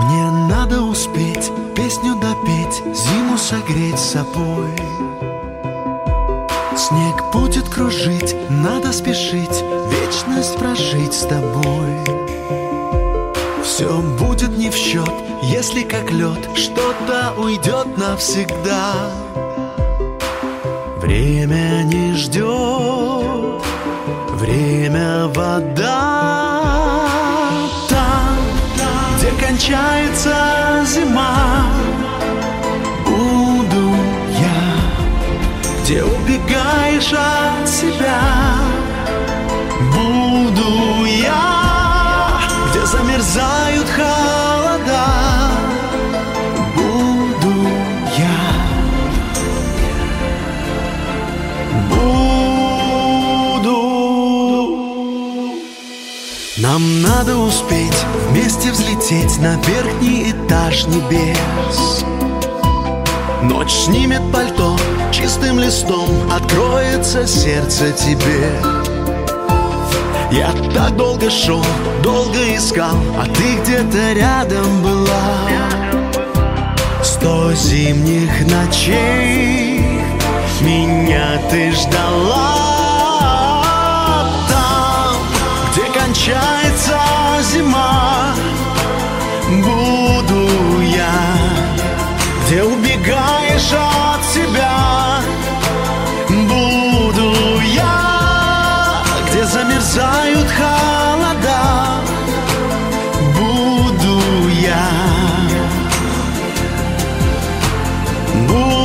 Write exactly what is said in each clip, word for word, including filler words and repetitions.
Мне надо успеть песню допеть, зиму согреть собой. Снег будет кружить, надо спешить, вечность прожить с тобой. Все будет не в счет, если как лед что-то уйдет навсегда. Время не ждет, время вода. Там, где кончается зима, буду я. Где убегаешь от себя, буду я. Где замерзают холода, буду я. Буду. Нам надо успеть вместе взлететь на верхний этаж небес. Ночь снимет пальто, чистым листом откроется сердце тебе. Я так долго шел, долго искал, а ты где-то рядом была. Сто зимних ночей меня ты ждала. Там, где кончается зима, буду я. Где убегаешь от себя, буду я. Где замерзают холода, буду я. Буду.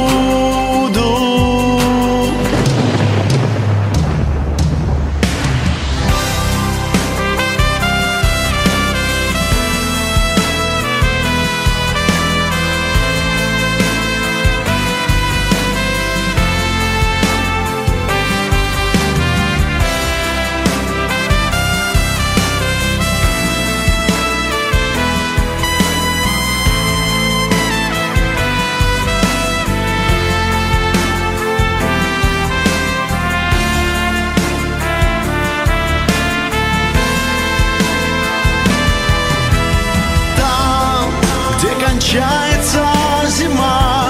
Кончается зима,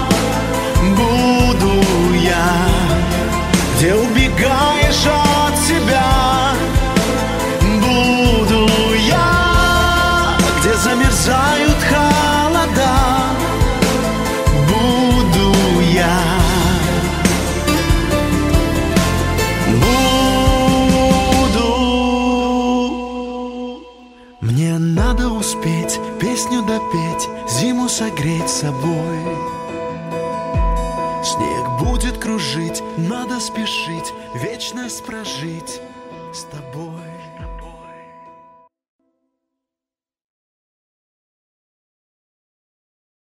буду я. Где убегаешь от себя, буду я. Где замерзают холода, буду я. Буду. Мне надо успеть песню допеть, зиму согреть собой. Снег будет кружить, надо спешить, вечность прожить с тобой.